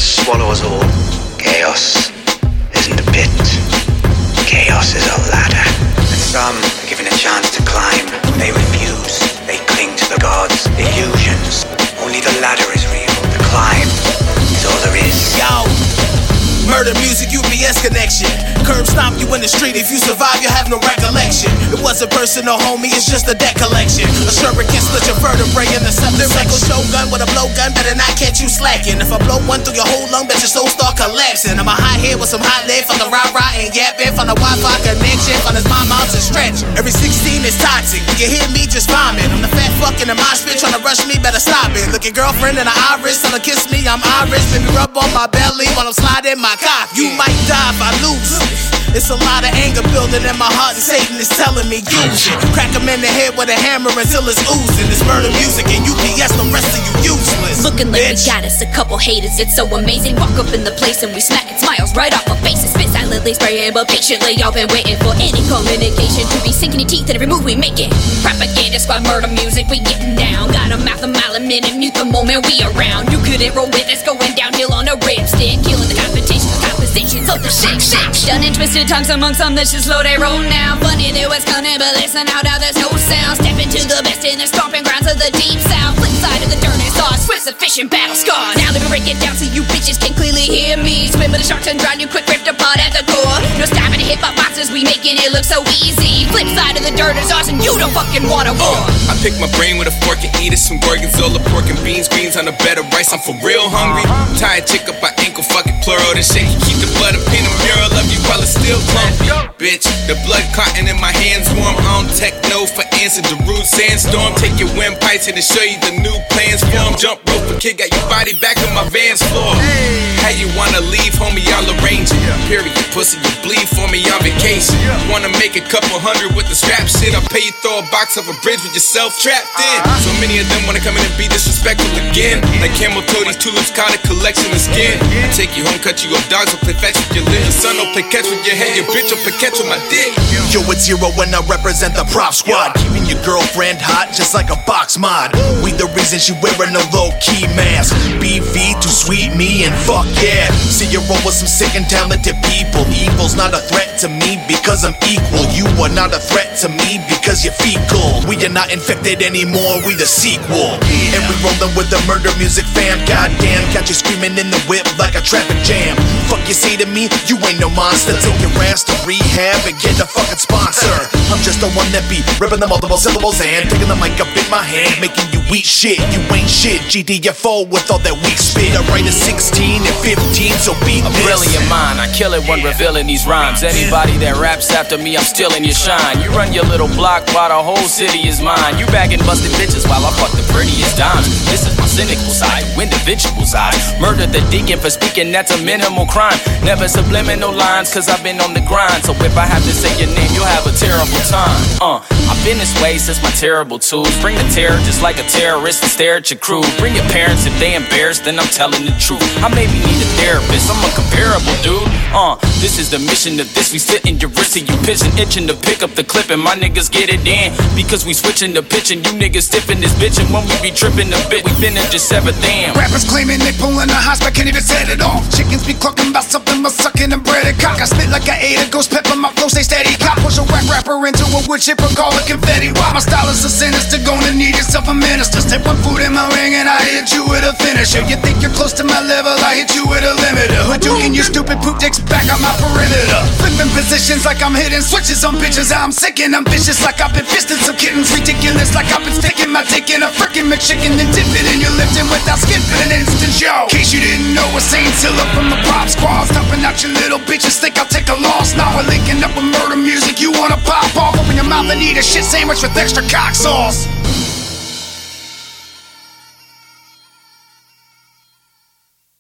swallow us all. Chaos isn't a pit. Chaos is a ladder. And some are given a chance to climb. They refuse. They cling to the gods' illusions. Only the ladder is real. The climb is all there is. Yo! Murder music, UPS connection. Curb stomp you in the street. If you survive, you have no recollection. It wasn't personal, homie, it's just a debt collection. A sherpa can split your vertebrae in the septic. Lyrical shotgun with a blowgun, better not catch you slacking. If I blow one through your whole lung, bet your soul start collapsing. I'm a hot head with some hot lead from the rah-rah and yapping. From the Wi-Fi connection, from his mom's and stretch. Every 16 is toxic, you hear me just vomit. I'm the fat fuck in the mosh pit, trying to rush me, better stop it. Look your girlfriend in the iris, tell her kiss me, I'm Irish. Baby rub on my belly while I'm sliding my cock. You might die if I lose. It's a lot of anger building in my heart, and Satan is telling me use it. Crack him in the head with a hammer until it's oozing. It's murder music and UPS, the rest of you useless. Looking like bitch. We got us a couple haters, it's so amazing. Walk up in the place and we smacking smiles right off our faces. Spit silently spraying, but patiently y'all been waiting for any communication to be sinking your teeth in every move we making. Propaganda squad, murder music, we getting down. Got a mouth a mile a minute, mute the moment we around. You couldn't roll with us, going downhill on a ripstick, killing the competition, compositions of the shake. Done and twisted tongues among some that just slow they roll now. Funny there was coming, but listen how now there's no sound. Step into the best in the stomping grounds of the deep south. Flip side of the dirty sauce, Swiss efficient battle scars. Now let me break it down so you bitches can clearly hear me. Swim with the sharks and drown you quick, ripped apart at the core. No stopping the hip hop boxes, we making it look so easy. Flip side of the dirty sauce and you don't fucking want a war. I pick my brain with a fork and eat it. Some gorgonzola, pork and beans, greens on a bed of rice. I'm for real hungry. Tie a chick up my ankle, fucking plural. This shit, keep the blood up in the mural of you while it's still clumpy. Bitch, the blood clotting in my hands warm. On techno for answer, Darude sandstorm. Take your windpipes and show you the new plans form. Jump rope for kid, got your body back on my Vans floor. How you wanna leave, homie, I'll arrange it. Period, pussy, you bleed for me on vacation. Wanna make a couple hundred with the scrap shit? I'll pay you throw a box off a bridge with yourself trapped in. So many of them wanna come in and be disrespectful again. Like camel toe, these tulips caught a collection of skin. I take you home, cut you up, dogs will play fetch with your lip. Your son will play catch with your head, your bitch will play catch with my dick. Yo, it's Zero when I represent the prop squad. Keeping your girlfriend hot just like a box mod. We the reason she wearing a low-key mask. BV to sweet me and fuck yeah. See you roll with some sick and talented people. Evil's not a threat to me because I'm equal. You are not a threat to me because you're fecal. We are not infected anymore, we the sequel. And we rollin' with the murder music fam. Goddamn, got you screaming in the whip like a traffic jam. Fuck you say to me, you ain't no monster. Take your ass to rehab and get a fucking sponsor. I'm just the one that be ripping the multiple syllables and taking the mic up in my hand, making you eat shit. You ain't shit, GDFO with all that weak spit. I write a 16 and 15, so beat a brilliant mind, I kill it when revealing these rhymes. Anybody that raps after me, I'm stealing your shine. You run your little block while the whole city is mine. You bagging busted bitches while I fuck the prettiest dimes. This is my cynical side, individual's eyes. Murder the deacon for speaking, that's a minimal crime. Never subliminal lines, cause I've been on the grind. So if I have to say your name, you'll have a terrible time. I've been this way since my terrible tools. Bring the terror just like a terrorist and stare at your crew. Bring your parents if they embarrassed, then I'm telling the truth. I maybe need a therapist, I'm uncomparable, dude. This is the mission of this. We sit in your wrist and you pitching, itching to pick up the clip, and my niggas get it in. Because we switching the pitch and you niggas stiffing this bitch. And when we be tripping a bit, we finna just sever them. Rappers claiming they pulling the hot spot, can't even set it off. Chickens be clucking about something but sucking and bread and cock. I spit like I ate a ghost pepper, my flow stay steady. Cop push a rap rapper into a wood chipper, call it confetti. Why my style is so sinister, gonna need yourself a minister. Step one foot in my ring and I hit you with a finisher. You think you're close to my level, I hit you with a limiter. Hadouken your stupid poop dicks back on my perimeter. Flipping positions like I'm hitting switches on bitches. I'm sick and I'm vicious like I've been fisting some kittens. Ridiculous like I've been sticking my dick in a frickin' McChicken and dip it in your lifting without skipping an instant show. In case you didn't know, it's Saint Zilla from the Pop Squad. Stomping out your little bitches, think I'll take a loss. Now we're linking up with murder music, you wanna pop off. Open your mouth and eat a shit sandwich with extra cock sauce.